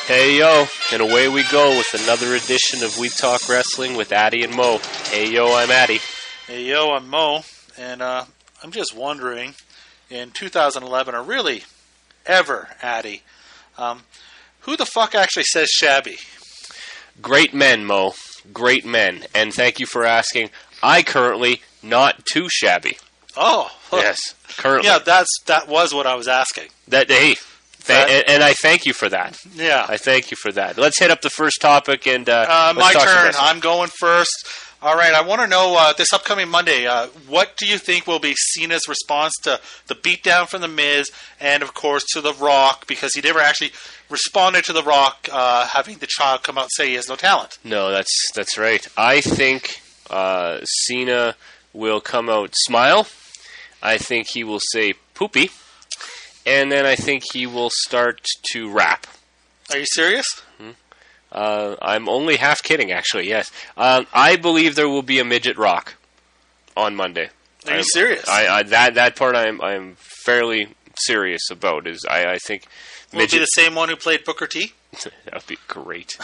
Hey yo, and away we go with another edition of We Talk Wrestling with Addy and Mo. Hey yo, I'm Addy. Hey yo, I'm Mo, and I'm just wondering, in 2011, or really ever, Addy, who the fuck actually says shabby? Great men, Mo. Great men. And thank you for asking. I currently not too shabby. Oh. Yes, currently. Yeah, that was what I was asking. And I thank you for that. Yeah. I thank you for that. Let's hit up the first topic and my turn. I'm going first. All right, I want to know this upcoming Monday, what do you think will be Cena's response to the beatdown from The Miz and, of course, to The Rock, because he never actually responded to The Rock having the child come out and say he has no talent. No, that's right. I think Cena will come out smile. I think he will say poopy. And then I think he will start to rap. Are you serious? I'm only half kidding, actually, yes. I believe there will be a midget Rock on Monday. Are you serious? That part I'm fairly serious about. I think will it be the same one who played Booker T? That would be great.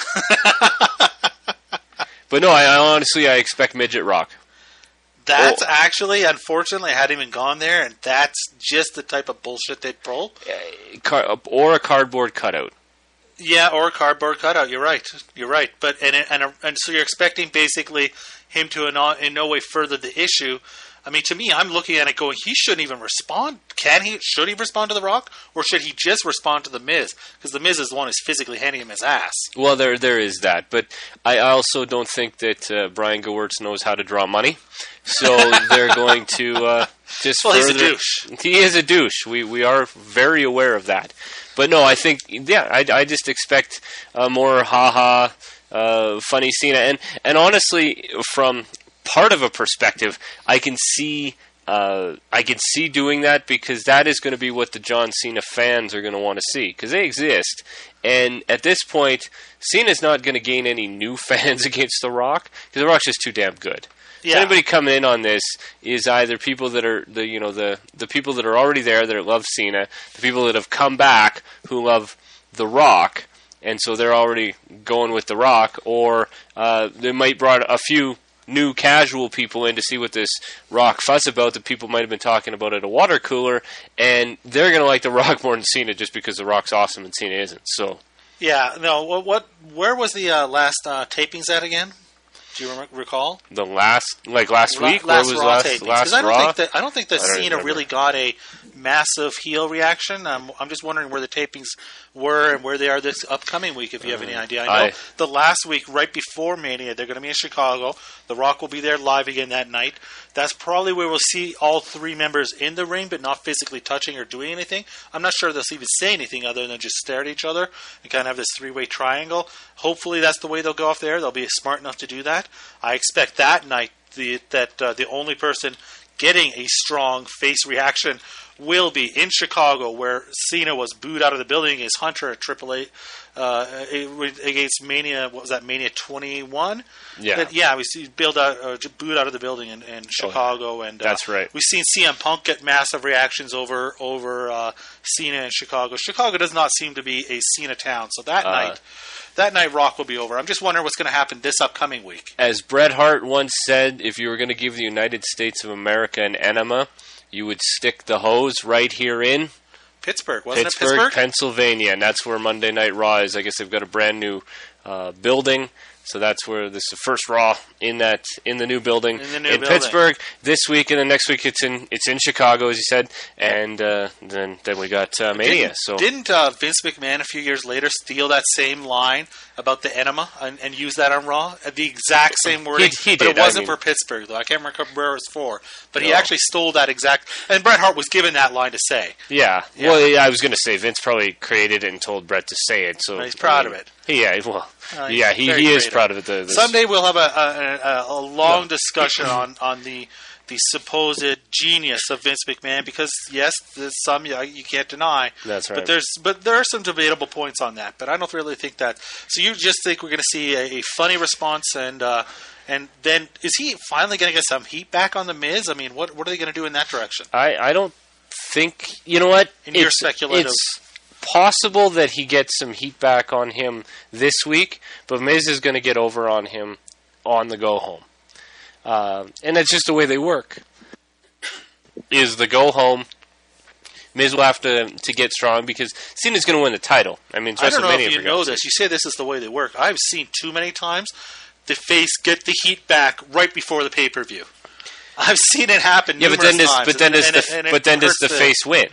But no, I honestly expect midget Rock. That's actually, unfortunately, I hadn't even gone there, and that's just the type of bullshit they pull. Or a cardboard cutout. Yeah, or a cardboard cutout. You're right. But and so you're expecting basically him to in no way further the issue. I mean, to me, I'm looking at it going, he shouldn't even respond. Should he respond to The Rock? Or should he just respond to The Miz? Because The Miz is the one who's physically handing him his ass. Well, there is that. But I also don't think that Brian Gewirtz knows how to draw money. So they're going to just well, he's a douche. He is a douche. We are very aware of that. But no, I think, I just expect more funny Cena. And honestly, from part of a perspective, I can see doing that, because that is going to be what the John Cena fans are going to want to see, because they exist. And at this point, Cena's not going to gain any new fans against The Rock, because The Rock's just too damn good. Yeah. So anybody coming in on this is either people that are the people that are already there that love Cena, the people that have come back who love The Rock, and so they're already going with The Rock, or they might brought a few new casual people in to see what this Rock fuss about that people might have been talking about at a water cooler, and they're going to like The Rock more than Cena just because The Rock's awesome and Cena isn't. So yeah, no. Where was the last tapings at again? Do you recall? The last week? Last Raw tapings? Last Raw? I don't think that Cena really got a massive heel reaction. I'm just wondering where the tapings were and where they are this upcoming week, if you have any idea. I know the last week, right before Mania, they're going to be in Chicago. The Rock will be there live again that night. That's probably where we'll see all three members in the ring, but not physically touching or doing anything. I'm not sure they'll even say anything other than just stare at each other and kind of have this three-way triangle. Hopefully that's the way they'll go off there. They'll be smart enough to do that. I expect that night the only person getting a strong face reaction will be in Chicago, where Cena was booed out of the building against Hunter at Triple H against Mania. What was that, Mania 21? Yeah, we see booed out of the building in Chicago, and that's right. We've seen CM Punk get massive reactions over Cena in Chicago. Chicago does not seem to be a Cena town, so that night Rock will be over. I'm just wondering what's going to happen this upcoming week. As Bret Hart once said, if you were going to give the United States of America an enema, you would stick the hose right here in Pittsburgh, wasn't it? Pittsburgh, Pennsylvania, and that's where Monday Night Raw is. I guess they've got a brand new building, so that's where this is the first Raw in the new building in Pittsburgh this week, and then next week it's in Chicago, as you said, and then we got Mania. Didn't Vince McMahon a few years later steal that same line about the enema and use that on Raw? The exact same wording, he but did. It wasn't for Pittsburgh, though. I can't remember where it was for, but he actually stole that exact. And Bret Hart was given that line to say. Yeah. Well, I was going to say Vince probably created it and told Bret to say it, so he's proud of it. He is proud of it. Someday we'll have a long discussion on the supposed genius of Vince McMahon, because yes, there's some you can't deny. That's right. But there are some debatable points on that. But I don't really think that. So you just think we're going to see a funny response, and then is he finally going to get some heat back on the Miz? I mean, what are they going to do in that direction? I don't think, you know what? Your speculative. possible that he gets some heat back on him this week, but Miz is going to get over on him on the go home. And that's just the way they work. Is the go home. Miz will have to get strong because Cena's going to win the title. I mean, I don't know if you know this. You say this is the way they work. I've seen too many times the face get the heat back right before the pay-per-view. I've seen it happen numerous times. But then does the face win?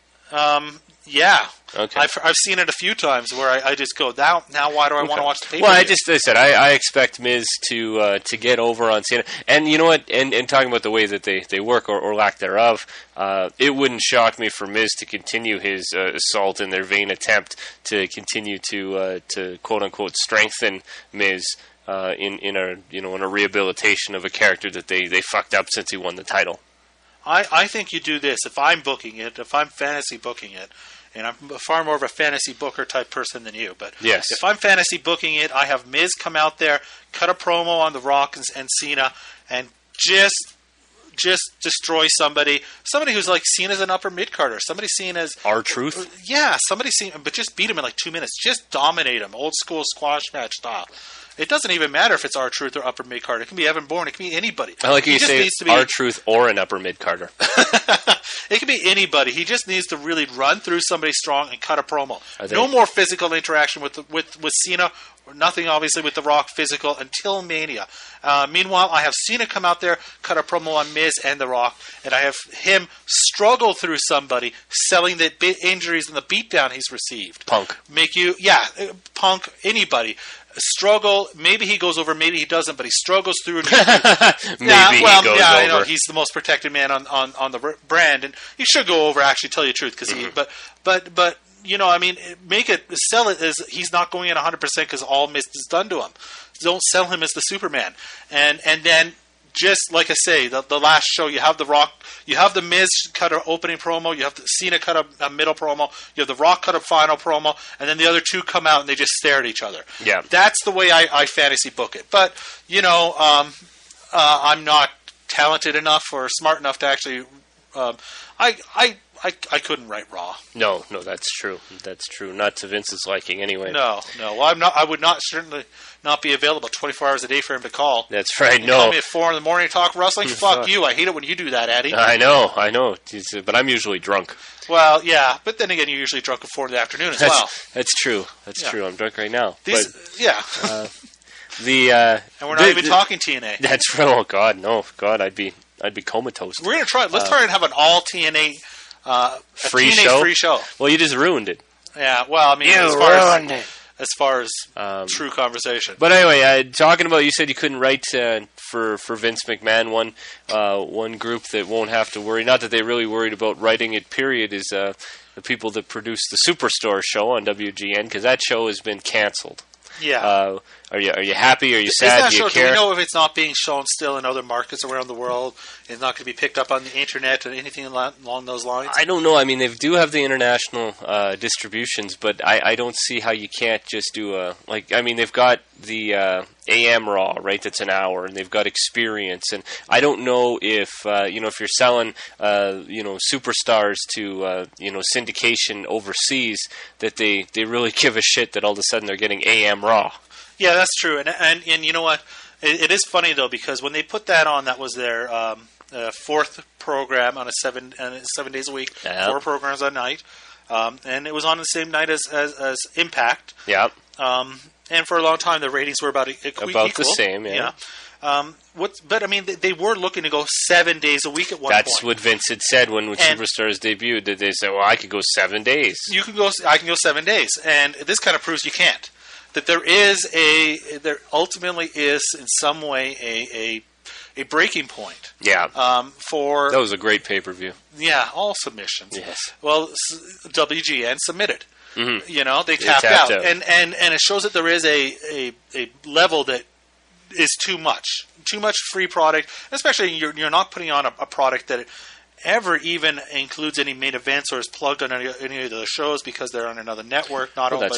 Yeah. Okay. I've seen it a few times where I just go, now why do I want to watch the pay-per-view? Well, I expect Miz to get over on Cena. And you know what? And talking about the way that they work or lack thereof, it wouldn't shock me for Miz to continue his assault in their vain attempt to continue to quote unquote strengthen Miz in a rehabilitation of a character that they fucked up since he won the title. I think you do this. If I'm booking it, if I'm fantasy booking it, and I'm far more of a fantasy booker type person than you, but yes. If I'm fantasy booking it, I have Miz come out there, cut a promo on The Rock and Cena, and just destroy somebody who's like seen as an upper mid-carder, somebody seen as R-Truth. Yeah, somebody seen, but just beat him in like 2 minutes, just dominate him, old school squash match style. It doesn't even matter if it's R-Truth or upper mid-carder. It can be Evan Bourne. It can be anybody. I like you say R-Truth or an upper mid-carder. It can be anybody. He just needs to really run through somebody strong and cut a promo. No more physical interaction with Cena. Or nothing, obviously, with The Rock physical until Mania. Meanwhile, I have Cena come out there, cut a promo on Miz and The Rock, and I have him struggle through somebody, selling the injuries and the beatdown he's received. Punk. Punk, anybody. Struggle. Maybe he goes over. Maybe he doesn't. But he struggles through. He goes over. I know he's the most protected man on the brand, and he should go over. Actually, tell you the truth, because but you know, I mean, sell it as he's not going in 100% because all Miz is done to him. Don't sell him as the Superman, and then. Just like I say, the last show, you have The Rock, you have the Miz cut an opening promo, you have Cena cut a middle promo, you have The Rock cut a final promo, and then the other two come out and they just stare at each other. Yeah, that's the way I fantasy book it. But you know, I'm not talented enough or smart enough to actually. I couldn't write Raw. No, that's true. That's true. Not to Vince's liking, anyway. No. Well, I'm not. I would not certainly not be available 24 hours a day for him to call. That's right. You call me at 4 a.m. to talk wrestling. Fuck you. I hate it when you do that, Eddie. I know. But I'm usually drunk. Well, yeah, but then again, you're usually drunk at 4 in the afternoon as well. That's true. That's true. I'm drunk right now. And we're not even talking TNA. That's right. Oh God, no. God, I'd be comatose. We're gonna try. Let's try and have an all TNA free show. Well, you just ruined it. Yeah. Well, I mean, as far as true conversation. But anyway, talking about, you said you couldn't write for Vince McMahon. One group that won't have to worry. Not that they really worried about writing it. Period. Is the people that produce the Superstore show on WGN, because that show has been canceled. Yeah. Are you happy? Are you sad? Do you care? Do we know if it's not being shown still in other markets around the world? It's not going to be picked up on the internet or anything along those lines? I don't know. I mean, they do have the international distributions, but I don't see how you can't just do they've got the AM Raw, right? That's an hour, and they've got Experience, and I don't know if if you're selling superstars to syndication overseas, that they really give a shit that all of a sudden they're getting AM Raw. Yeah, that's true, and you know what? It is funny though, because when they put that on, that was their fourth program on 7 days a week, 4 programs a night, and it was on the same night as Impact. Yeah. And for a long time, the ratings were about equal. The same. Yeah. But I mean, they were looking to go 7 days a week at one point. That's what Vince had said when Superstars debuted. That they said, "Well, I could go 7 days." I can go 7 days, and this kind of proves you can't. That there ultimately is in some way a breaking point. Yeah. That was a great pay-per-view. Yeah, all submissions. Yes. Well, WGN submitted. Mm-hmm. They tapped out. And it shows that there is a level that is too much free product, especially you're not putting on a product that ever even includes any main events or is plugged on any of the shows because they're on another network, not owned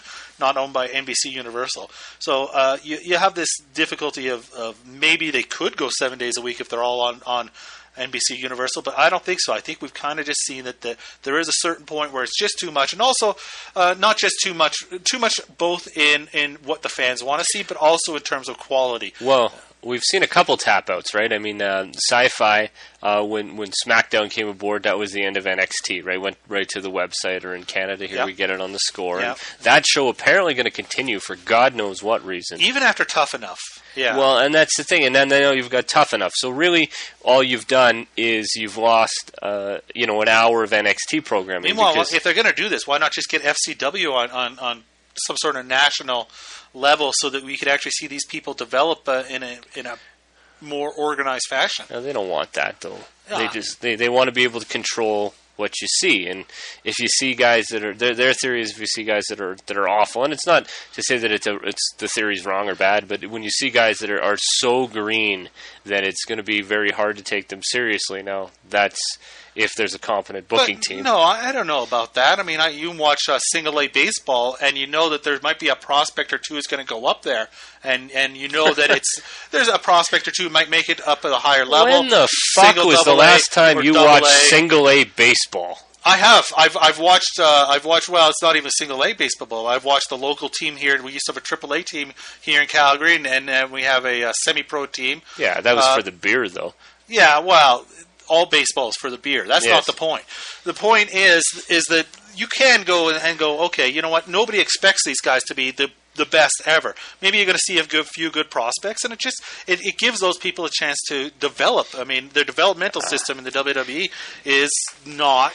by NBC Universal. So you have this difficulty of maybe they could go 7 days a week if they're all on NBC Universal, but I don't think so. I think we've kind of just seen that there is a certain point where it's just too much, and also not just too much both in what the fans want to see, but also in terms of quality. Well, we've seen a couple tap-outs, right? I mean, Sci-Fi, when SmackDown came aboard, that was the end of NXT, right? Went right to the website, or in Canada, here we get it on the Score. Yep. And that show apparently going to continue for God knows what reason. Even after Tough Enough. Yeah. Well, and that's the thing. And then you've got Tough Enough. So really, all you've done is you've lost, an hour of NXT programming. Meanwhile, if they're going to do this, why not just get FCW on some sort of national level so that we could actually see these people develop in a more organized fashion? No, they don't want that, though. Yeah. They want to be able to control what you see, and if you see guys that are their theory is if you see guys that are awful, and it's not to say that it's the theory's wrong or bad, but when you see guys that are so green that it's going to be very hard to take them seriously. Now that's if there's a competent booking team. No, I don't know about that. I mean, you watch single A baseball, and you know that there might be a prospect or two who's going to go up there, and you know that there's a prospect or two who might make it up at a higher level. When the fuck was the last time you watched single A baseball? I have. I've watched. Well, it's not even single A baseball. I've watched the local team here. We used to have a triple A team here in Calgary, and we have a semi-pro team. Yeah, that was for the beer, though. Yeah, well, all baseball is for the beer. That's not the point. The point is that you can go and go, okay, you know what? Nobody expects these guys to be the best ever. Maybe you're going to see a few good prospects, and it gives those people a chance to develop. I mean, their developmental system in the WWE is not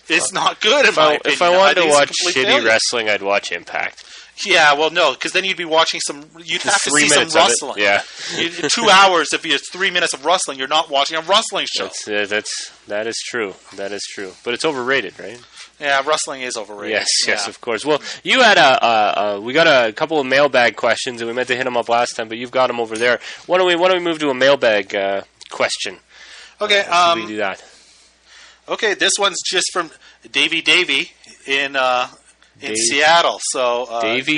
good, in my opinion. If I wanted to watch shitty wrestling, I'd watch Impact. Yeah, well, no, because then you'd be watching you'd have to see some wrestling. Yeah. 2 hours, if it's 3 minutes of wrestling, you're not watching a wrestling show. That is true. That is true. But it's overrated, right? Yeah, wrestling is overrated. Yes, of course. Well, you had we got a couple of mailbag questions, and we meant to hit them up last time, but you've got them over there. Why don't we move to a mailbag question? Okay. Should we do that? Okay, this one's just from Davey in Seattle. So Davey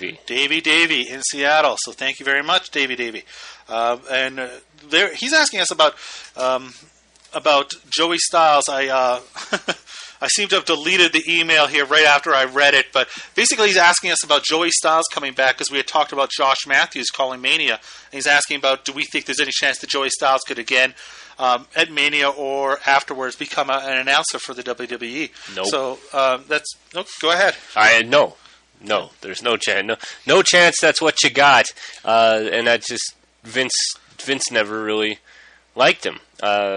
in Seattle. So thank you very much, Davey. And he's asking us about Joey Styles. I seem to have deleted the email here right after I read it, but basically he's asking us about Joey Styles coming back because we had talked about Josh Matthews calling Mania, and he's asking about do we think there's any chance that Joey Styles could again at Mania or afterwards become an announcer for the WWE. Nope. So go ahead. No, there's no chance. No chance. That's what you got, and that just Vince never really liked him.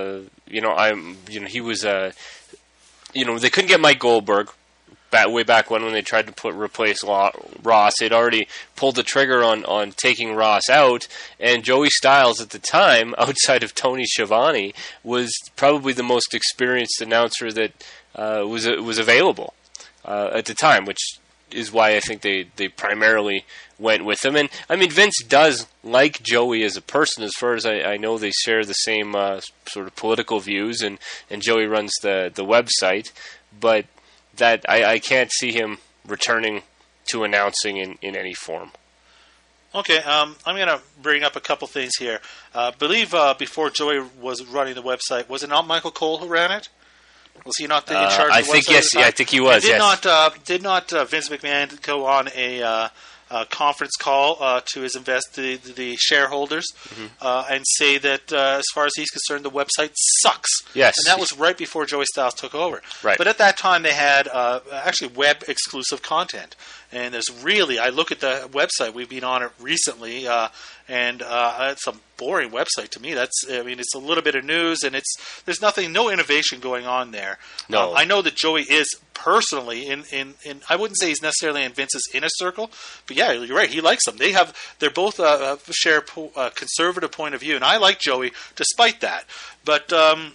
He was they couldn't get Mike Goldberg way back when they tried to replace Ross. They'd already pulled the trigger on taking Ross out, and Joey Styles at the time, outside of Tony Schiavone, was probably the most experienced announcer that was available at the time, which is why I think they primarily went with him. And I mean, Vince does like Joey as a person. As far as I know, they share the same sort of political views, and Joey runs the website. But that I can't see him returning to announcing in any form. Okay, I'm going to bring up a couple things here. I believe before Joey was running the website, was it not Michael Cole who ran it? Was he not in charge of the website? I think he was. Did not Vince McMahon go on a conference call to his the shareholders and say that as far as he's concerned, the website sucks. Yes. And that was right before Joey Styles took over. Right. But at that time, they had actually web-exclusive content. And I look at the website, we've been on it recently, and it's a boring website to me. It's a little bit of news, and there's no innovation going on there. No. I know that Joey is personally in I wouldn't say he's necessarily in Vince's inner circle, but yeah, you're right. He likes them. They're both share a conservative point of view, and I like Joey despite that. But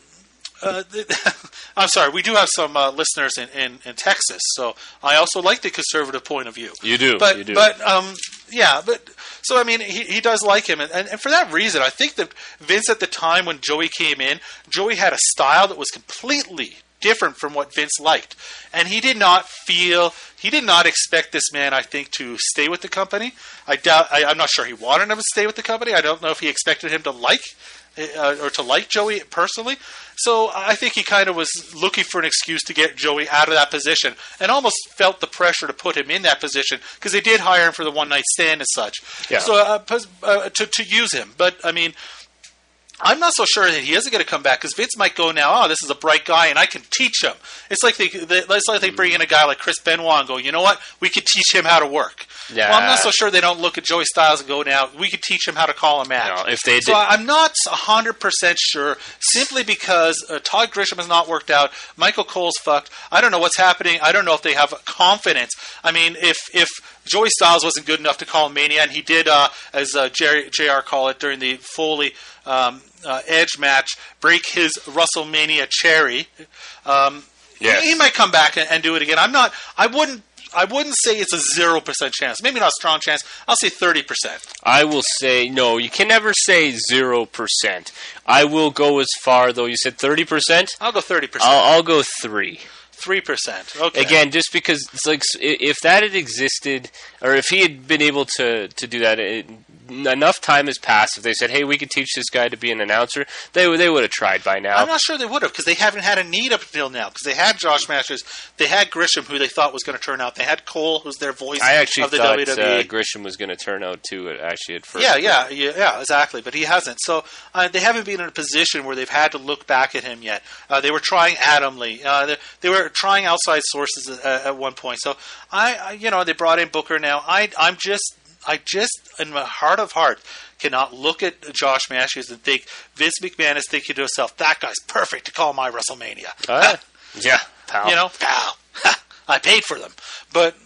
I'm sorry, we do have some listeners in Texas, so I also like the conservative point of view. You do, but so I mean, he does like him, and for that reason, I think that Vince at the time when Joey came in, Joey had a style that was completely different from what Vince liked, and he did not expect this man, I think, to stay with the company. I'm not sure he wanted him to stay with the company. I don't know if he expected him to like or to like Joey personally. So I think he kind of was looking for an excuse to get Joey out of that position, and almost felt the pressure to put him in that position because they did hire him for the one-night stand and such. Yeah. So to use him, but I mean, I'm not so sure that he isn't going to come back because Vince might go now, this is a bright guy and I can teach him. It's like they bring in a guy like Chris Benoit and go, you know what, we could teach him how to work. Yeah. Well, I'm not so sure they don't look at Joey Styles and go, now we could teach him how to call a match. No, if they did. So I'm not 100% sure simply because Todd Grisham has not worked out. Michael Cole's fucked. I don't know what's happening. I don't know if they have confidence. I mean, if Joey Styles wasn't good enough to call Mania, and he did, as JR called it during the Foley Edge match, break his WrestleMania cherry. Yes. He might come back and do it again. I wouldn't say it's a 0% chance. Maybe not a strong chance. I'll say 30%. I will say no. You can never say 0%. I will go as far though. You said 30%. I'll go 30%. I'll go 3. 3%. Okay. Again, just because it's like if that had existed, or if he had been able to do that, enough time has passed. If they said, "Hey, we could teach this guy to be an announcer," they would have tried by now. I'm not sure they would have because they haven't had a need up until now. Because they had Josh Masters, they had Grisham, who they thought was going to turn out. They had Cole, who's their voice. I actually of the thought WWE. Grisham was going to turn out too. Actually, at first. Yeah, exactly. But he hasn't. So they haven't been in a position where they've had to look back at him yet. They were trying Adam Lee. They were trying outside sources at one point. So they brought in Booker now. I just, in my heart of heart, cannot look at Josh Matthews and think Vince McMahon is thinking to himself, that guy's perfect to call my WrestleMania. Yeah, pal. Pal. I paid for them. But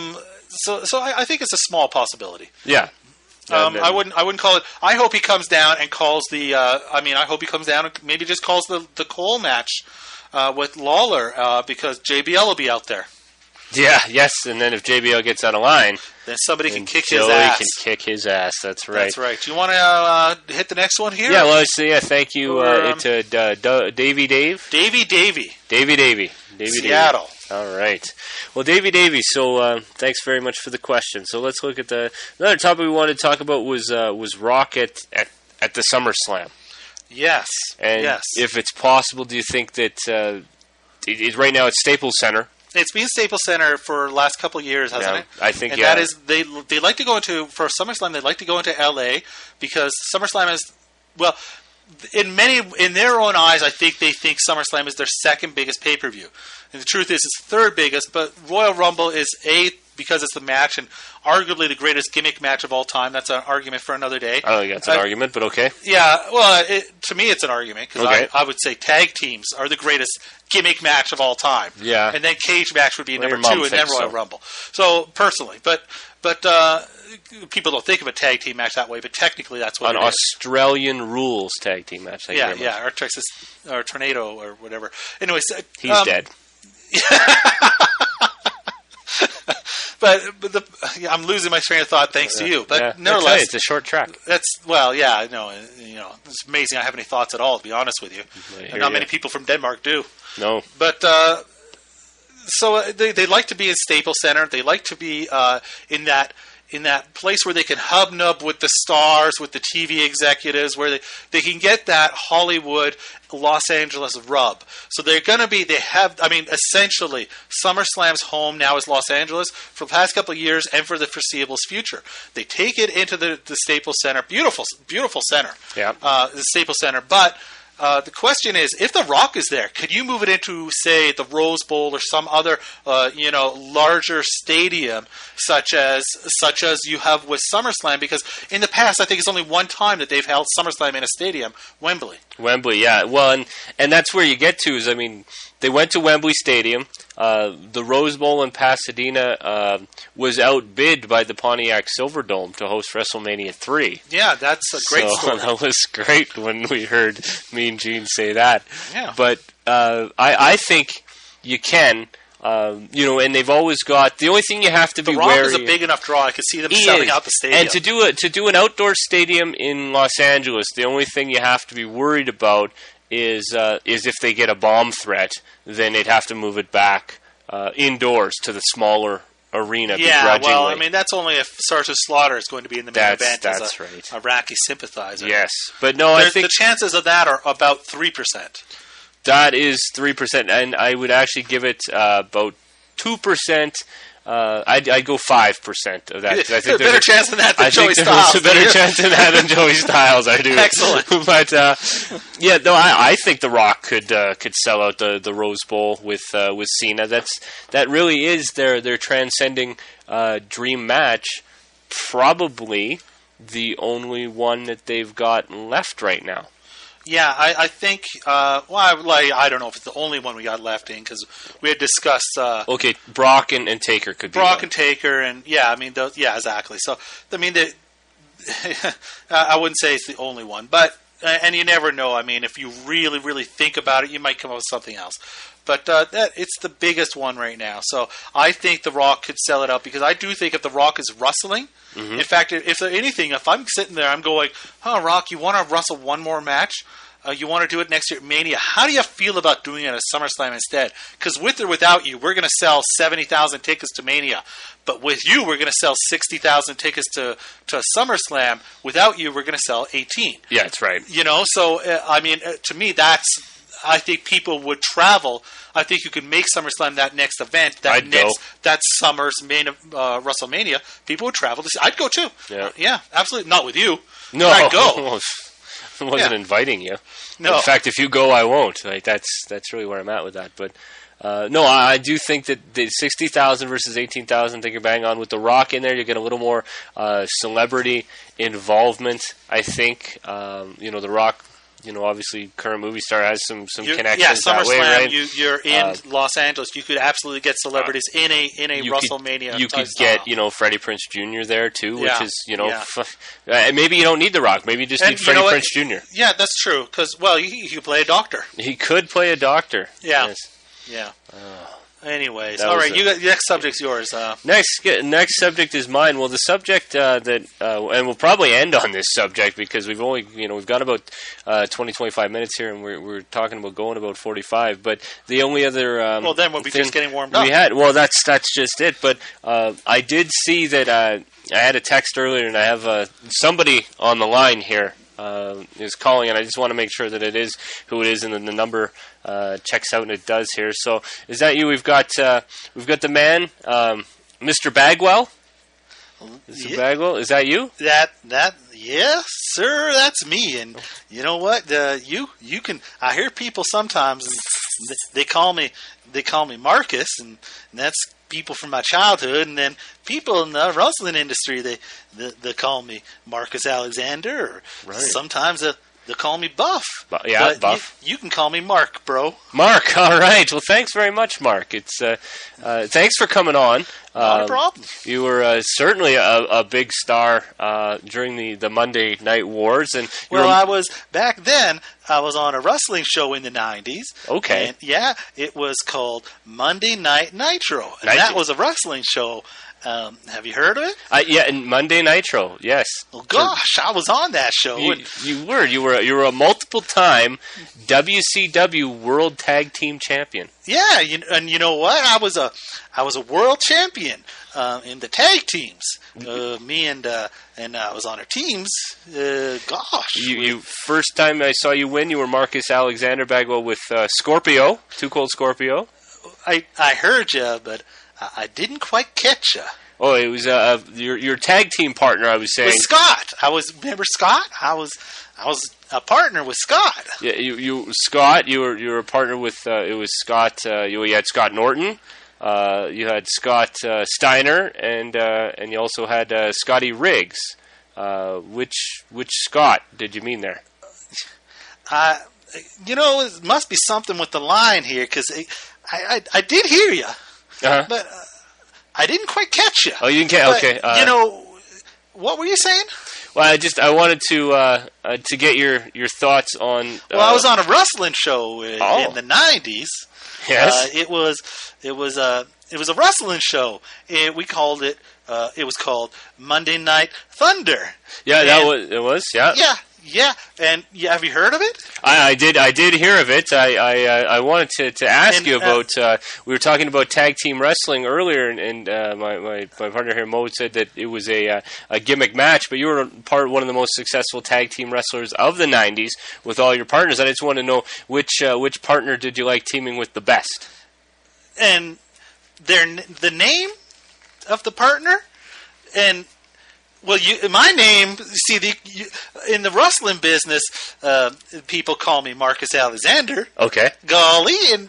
so I think it's a small possibility. Yeah. I wouldn't call it. I hope he comes down and calls the. I hope he comes down and maybe just calls the Cole match with Lawler because JBL will be out there. Yeah, yes, and then if JBL gets out of line, then somebody can kick his ass. Can kick his ass. That's right. That's right. Do you want to hit the next one here? Yeah, well, thank you to Davey Dave. Davey Davey. Seattle. All right. Well, Davey. So thanks very much for the question. So let's look at another topic we wanted to talk about was Rock at the SummerSlam. Yes. And if it's possible, do you think that right now it's Staples Center? It's been Staples Center for the last couple of years, hasn't it? I think, and that is, they like to go into, for SummerSlam, they like to go into LA because SummerSlam is, well, in their own eyes, I think they think SummerSlam is their second biggest pay-per-view. And the truth is, it's third biggest, but Royal Rumble is eighth because it's the match and arguably the greatest gimmick match of all time. That's an argument for another day. I don't think that's an argument, but okay. Yeah, well, to me it's an argument because okay. I would say tag teams are the greatest gimmick match of all time. Yeah. And then cage match would be number 2 and then Royal Rumble. So, personally, but people don't think of a tag team match that way, but technically that's what it is. An Australian rules tag team match. Or Texas, or Tornado, or whatever. Anyways. He's dead. But I'm losing my train of thought thanks to you. But nevertheless, it's a short track. It's amazing. I have any thoughts at all, to be honest with you. And not many people from Denmark do. No. But so they like to be in Staples Center. They like to be in that place where they can hubnub with the stars, with the TV executives, where they can get that Hollywood, Los Angeles rub. So essentially, SummerSlam's home now is Los Angeles for the past couple of years and for the foreseeable future. They take it into the Staples Center. Beautiful, beautiful center. Yeah. The Staples Center. But the question is, if The Rock is there, could you move it into, say, the Rose Bowl or some other, larger stadium, such as you have with SummerSlam? Because in the past, I think it's only one time that they've held SummerSlam in a stadium, Wembley. Wembley, yeah. Well, and that's where you get to is, they went to Wembley Stadium. The Rose Bowl in Pasadena was outbid by the Pontiac Silverdome to host WrestleMania 3. Yeah, that's a great story. That was great when we heard Mean Gene say that. Yeah. But I think you can. And they've always got the only thing you have to be wary. The Rock is a big enough draw. I could see them selling out the stadium. And to do an outdoor stadium in Los Angeles, the only thing you have to be worried about is if they get a bomb threat, then they'd have to move it back indoors to the smaller arena. Yeah, well, I mean, that's only if Sergeant Slaughter is going to be in the main event that's as right. Iraqi sympathizer. Yes, but no, I think the chances of that are about 3%. That is 3%, and I would actually give it about 2%. I'd go 5% of that. I think there's a better chance than that than Joey Styles. There's a better chance than that than Joey Styles. I do. Excellent. But yeah, no, I think The Rock could sell out the Rose Bowl with Cena. That really is their transcending dream match. Probably the only one that they've got left right now. Yeah, I think. I don't know if it's the only one we got left in because we had discussed. Okay, Brock and Taker could be Brock and Taker, and exactly. So I mean, I wouldn't say it's the only one, but and you never know. I mean, if you really, really think about it, you might come up with something else. But it's the biggest one right now. So I think The Rock could sell it out because I do think if The Rock is wrestling, in fact, if anything, if I'm sitting there, I'm going, Rock, you want to wrestle one more match? You want to do it next year at Mania? How do you feel about doing it at SummerSlam instead? Because with or without you, we're going to sell 70,000 tickets to Mania. But with you, we're going to sell 60,000 tickets to SummerSlam. Without you, we're going to sell 18. Yeah, that's right. So, I mean, to me, I think people would travel. I think you could make SummerSlam that next event, that summer's main WrestleMania. People would travel to see. I'd go too. Yeah, absolutely. Not with you. No, I'd go. I wasn't inviting you. No. In fact, if you go, I won't. Like that's really where I'm at with that. But no, I do think that the 60,000 versus 18,000. I think you're bang on with The Rock in there. You get a little more celebrity involvement. I think The Rock. Obviously, current movie star has some connections. Yeah, that way, right? You're in Los Angeles. You could absolutely get celebrities in a WrestleMania. You could get Freddie Prinze Jr. there too, which is maybe you don't need The Rock. Maybe you just need Freddie Prinze Jr. Yeah, that's true. Because he could play a doctor. He could play a doctor. Yeah, yes. Yeah. Anyways, all right. The next subject's yours. Next subject is mine. Well, the subject and we'll probably end on this subject because we've only we've got about 20-25 minutes here, and we're talking about going about 45. But the only other then we'll be just getting warmed up. That's just it. But I did see that I had a text earlier, and I have somebody on the line here. Is calling, and I just want to make sure that it is who it is, and then the number checks out, and it does here. So, is that you? We've got the man, Mr. Bagwell. Mr. Bagwell, is that you? Yes, sir, that's me. And you know what? You can. I hear people sometimes, and they call me Marcus, and that's people from my childhood, and then people in the wrestling industry they call me Marcus Alexander, or sometimes they call me Buff. Buff. You can call me Mark, bro. Mark, all right. Well, thanks very much, Mark. It's thanks for coming on. Not a problem. You were certainly a big star during the Monday Night Wars, and I was back then. I was on a wrestling show in the 90s. Okay. And, it was called Monday Night Nitro, and that was a wrestling show. Have you heard of it? And Monday Nitro, yes. Oh gosh, I was on that show. You were a multiple-time WCW World Tag Team Champion. Yeah, and you know what? I was a world champion in the tag teams. Me and I was on our teams. Gosh, you first time I saw you win, you were Marcus Alexander Bagwell with Scorpio, Too Cold Scorpio. I heard you, but I didn't quite catch you. Oh, it was your tag team partner. I was saying with Scott. Remember Scott? I was a partner with Scott. Yeah, Scott. You were a partner with. It was Scott. You had Scott Norton. You had Scott Steiner, and you also had Scotty Riggs. Which Scott did you mean there? It must be something with the line here because I did hear you. Uh-huh. But I didn't quite catch you. Oh, you didn't catch? Okay. What were you saying? Well, I wanted to get your thoughts on. I was on a wrestling show in the 90s. Yes. It was a wrestling show. We called it. It was called Monday Night Thunder. Yeah, it was. Yeah. Yeah. Yeah, and have you heard of it? I did hear of it. I wanted to ask you about. We were talking about tag team wrestling earlier, and my partner here, Mo, said that it was a gimmick match. But you were one of the most successful tag team wrestlers of the '90s with all your partners. I just want to know which partner did you like teaming with the best? And the name of the partner and. Well, my name, see, in the wrestling business, people call me Marcus Alexander. Okay. Golly, and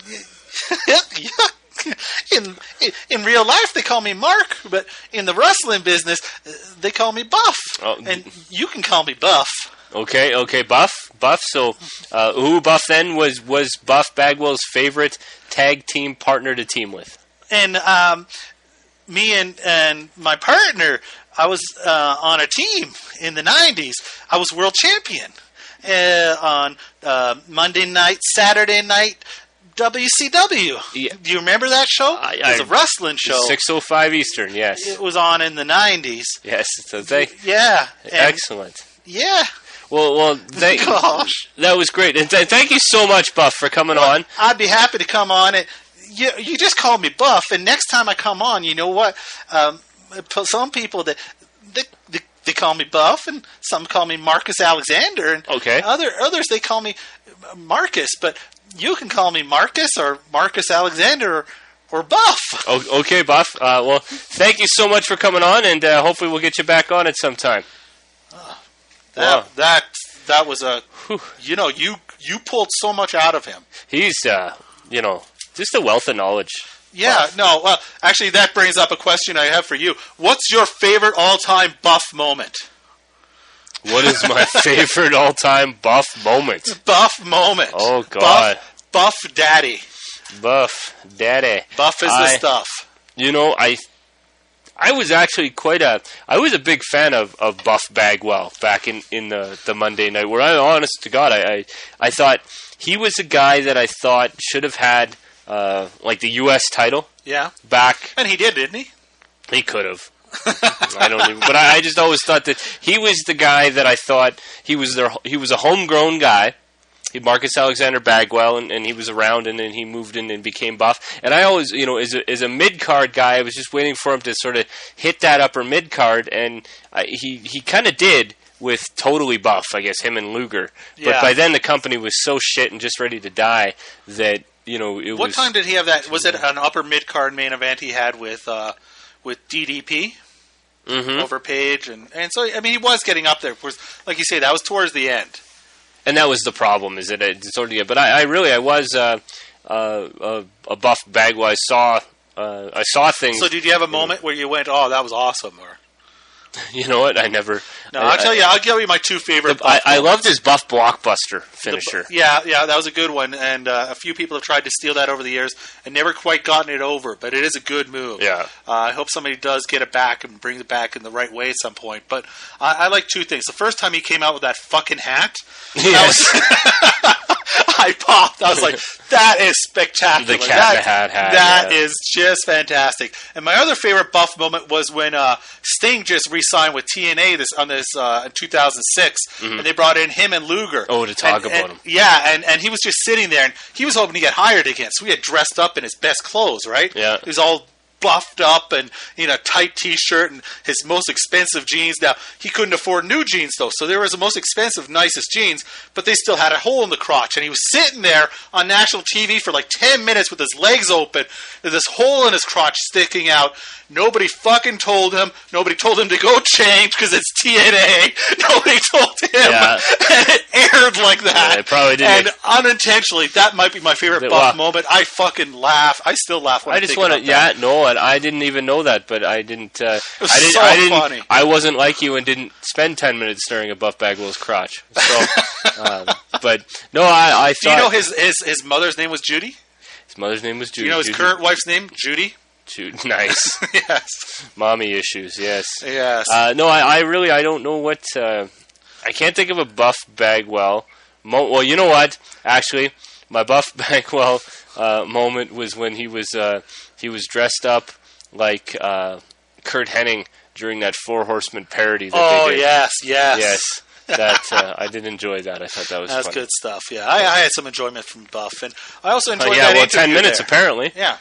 in real life they call me Mark, but in the wrestling business they call me Buff, and you can call me Buff. Okay, Buff. So, who Buff then was Buff Bagwell's favorite tag team partner to team with? And me and my partner. I was on a team in the 90s. I was world champion on Monday night, Saturday night, WCW. Yeah. Do you remember that show? It was a wrestling show. 6:05 Eastern, yes. It was on in the 90s. Yes. So yeah. Excellent. Yeah. Well, gosh. That was great. And thank you so much, Buff, for coming on. I'd be happy to come on. You just call me Buff, and next time I come on, you know what? Some people that they call me Buff, and some call me Marcus Alexander, and others they call me Marcus. But you can call me Marcus or Marcus Alexander or Buff. Okay, Buff. Well, thank you so much for coming on, and hopefully we'll get you back on at some time. That was you pulled so much out of him. He's just a wealth of knowledge. Yeah, no. Well, actually, that brings up a question I have for you. What's your favorite all-time Buff moment? What is my favorite all-time Buff moment? Buff moment. Oh, God. Buff Daddy. Buff Daddy. Buff is the stuff. I was actually I was a big fan of Buff Bagwell back in the Monday night, where honest to God, I thought he was a guy that I thought should have had like the U.S. title, back, and he did, didn't he? He could have. I don't even. But I just always thought that he was the guy that I thought he was a homegrown guy. Marcus Alexander Bagwell, and he was around, and then he moved in and became Buff. And I always, as a mid card guy, I was just waiting for him to sort of hit that upper mid card, and he kind of did with Totally Buff, I guess, him and Luger. Yeah. But by then the company was so shit and just ready to die that. What time did he have that? Was it an upper mid card main event he had with DDP over Page, and so I mean he was getting up there. Of course, like you say, that was towards the end, and that was the problem. Is it sort of? But I was a Buff Bagwell. I saw things. So did you have a moment where you went, "Oh, that was awesome"? Or you know what? I never. No, I'll give you my two favorite. I loved his Buff Blockbuster finisher. Yeah, that was a good one, and a few people have tried to steal that over the years and never quite gotten it over. But it is a good move. Yeah, I hope somebody does get it back and brings it back in the right way at some point. But I like two things. The first time he came out with that fucking hat, yes. I popped. I was like, that is spectacular. The cat in the hat. That is just fantastic. And my other favorite Buff moment was when Sting just re-signed with TNA in 2006, and they brought in him and Luger. Oh, to talk about him. Yeah, and he was just sitting there, and he was hoping to get hired again, so he had dressed up in his best clothes, right? Yeah. He was all buffed up and tight t-shirt and his most expensive jeans. Now he couldn't afford new jeans though, so there was the most expensive, nicest jeans, but they still had a hole in the crotch. And he was sitting there on national TV for like 10 minutes with his legs open, with this hole in his crotch sticking out. Nobody fucking told him. Nobody told him to go change because it's TNA. Nobody told him. Yeah. And it aired like that. Yeah, it probably did. And unintentionally, that might be my favorite Buff moment. I fucking laugh. I still laugh when I think about that. No, and I didn't even know that, but I didn't. It was so funny. I wasn't like you and didn't spend 10 minutes staring at Buff Bagwell's crotch. So, but no, I thought. Do you know his mother's name was Judy? His mother's name was Judy. Do you know his current wife's name? Judy. Nice. Yes. Mommy issues, yes. Yes. No, I really don't know what... I can't think of a Buff Bagwell... well, you know what? Actually, my Buff Bagwell moment was when he was dressed up like Kurt Hennig during that Four Horsemen parody that they did. Yes. That I did enjoy that. I thought that was That's funny. good stuff. Yeah, I had some enjoyment from Buff, and I also enjoyed that interview 10 minutes there. apparently. Yeah.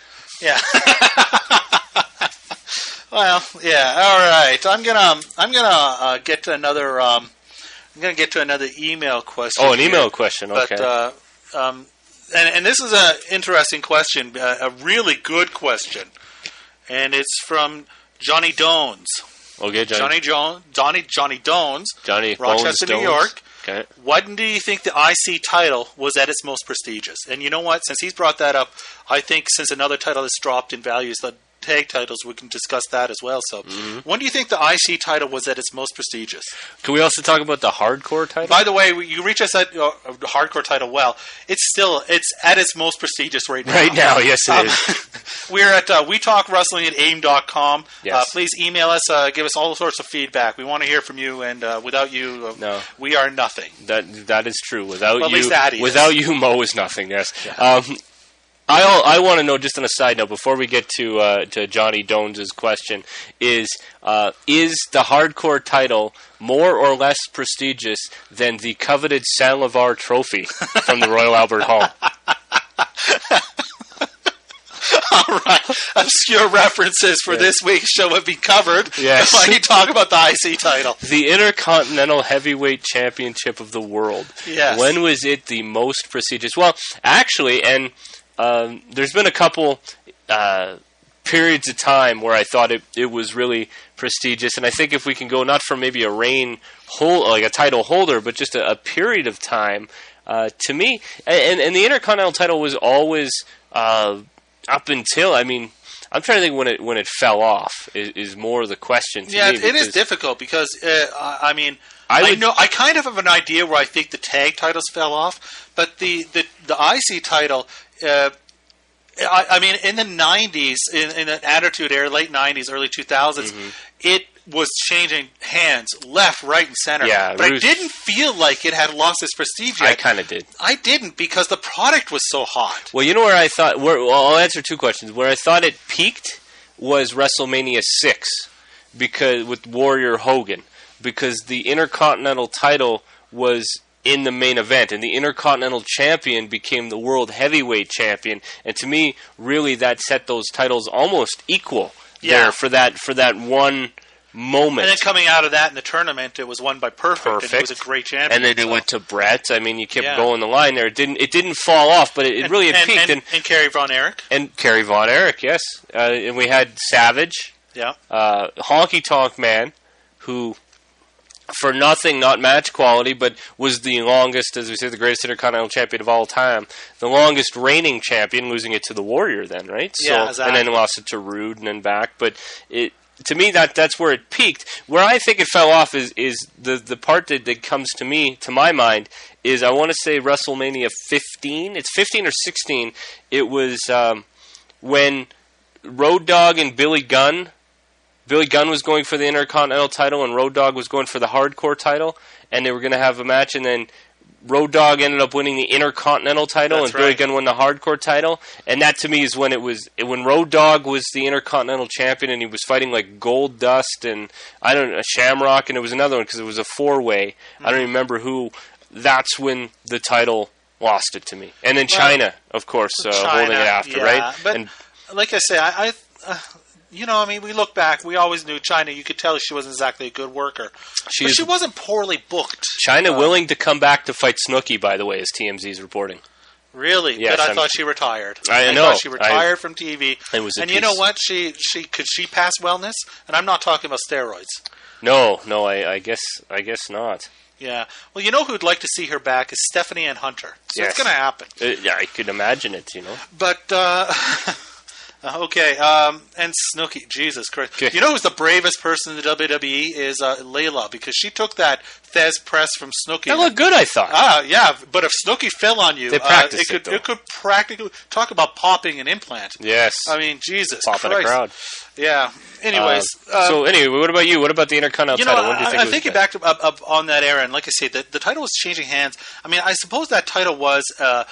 Well, yeah. All right. I'm gonna get to another. I'm gonna get to another email question. Oh, an email question. Okay. But and this is an interesting question, a really good question, and it's from Johnny Dones. Okay, Johnny Dones, Johnny Rochester, Bones New York. Okay. When do you think the IC title was at its most prestigious? And you know what? Since he's brought that up, I think since another title has dropped in values, the tag titles, we can discuss that as well. So, when do you think the IC title was at its most prestigious? Can we also talk about the hardcore title? By the way, you reach us at the hardcore title. Well, it's at its most prestigious right now. Right now, yes, it is. We're at WeTalkWrestling at AIM.com. Yes. Please email us, give us all sorts of feedback. We want to hear from you, and without you, No. we are nothing. That is true. Without Well, at you, least that is. without you, Mo is nothing. Yes. Yeah. I want to know, just on a side note, before we get to Johnny Dones' question, is the hardcore title more or less prestigious than the coveted Saint Lavar trophy from the Royal Albert Hall? All right. Obscure references for this week's show have been covered. Yes. Why don't you talk about the IC title? The Intercontinental Heavyweight Championship of the world. Yes. When was it the most prestigious? Well, actually, and there's been a couple periods of time where I thought it was really prestigious, and I think if we can go not from maybe a title holder, but just a period of time, to me, and the Intercontinental title was always up until, I mean, I'm trying to think when it fell off is more the question to me. Yeah, it is difficult because I kind of have an idea where I think the tag titles fell off, but the IC title. I mean, in the 90s, in the Attitude Era, late 90s, early 2000s, it was changing hands left, right, and center. Yeah, but I didn't feel like it had lost its prestige yet. I kind of did. I didn't because the product was so hot. Well, you know where I thought... I'll answer two questions. Where I thought it peaked was WrestleMania 6 with Warrior Hogan, because the Intercontinental title was in the main event, and the Intercontinental Champion became the World Heavyweight Champion, and to me, really, that set those titles almost equal there for that one moment. And then coming out of that in the tournament, it was won by Perfect. And it was a great champion. And then it went to Brett. I mean, you kept going the line there. It didn't fall off, but it really peaked. And Kerry Von Erich. And Kerry Von Erich, yes. And we had Savage. Yeah. Honky Tonk Man, who, for nothing, not match quality, but was the longest, as we say, the greatest Intercontinental Champion of all time, the longest reigning champion, losing it to the Warrior then, right? Yeah, exactly. And then lost it to Rude and then back. But to me, that's where it peaked. Where I think it fell off is the part that comes to my mind, is I want to say WrestleMania 15. It's 15 or 16. It was when Road Dogg and Billy Gunn was going for the Intercontinental title, and Road Dogg was going for the Hardcore title, and they were going to have a match, and then Road Dogg ended up winning the Intercontinental title, Billy Gunn won the Hardcore title, and that to me is when when Road Dogg was the Intercontinental champion, and he was fighting like Gold Dust and Shamrock, and it was another one because it was a 4-way. I don't remember who. That's when the title lost it to me, and then China, of course, holding it after, right? But and, like I say, I we look back. We always knew Chyna. You could tell she wasn't exactly a good worker. But she wasn't poorly booked. Chyna willing to come back to fight Snooki, by the way, as TMZ's reporting. Really? Yes, but I thought she retired. I know. Thought she retired from TV. And you know what? She could she pass wellness? And I'm not talking about steroids. No, I guess not. Yeah. Well, you know who'd like to see her back is Stephanie Ann Hunter. So it's going to happen. Yeah, I could imagine it, But... okay, and Snooki, Jesus Christ. Okay. You know who's the bravest person in the WWE is Layla, because she took that Thez press from Snooki. That looked good, I thought. Yeah, but if Snooki fell on you, it could practically talk about popping an implant. Yes. I mean, Jesus Popping Christ. a crowd. Yeah. Anyways. What about you? What about the Intercontinental title? What do you think? I'm thinking back up on that era, and like I say, the title was changing hands. I mean, I suppose that title was...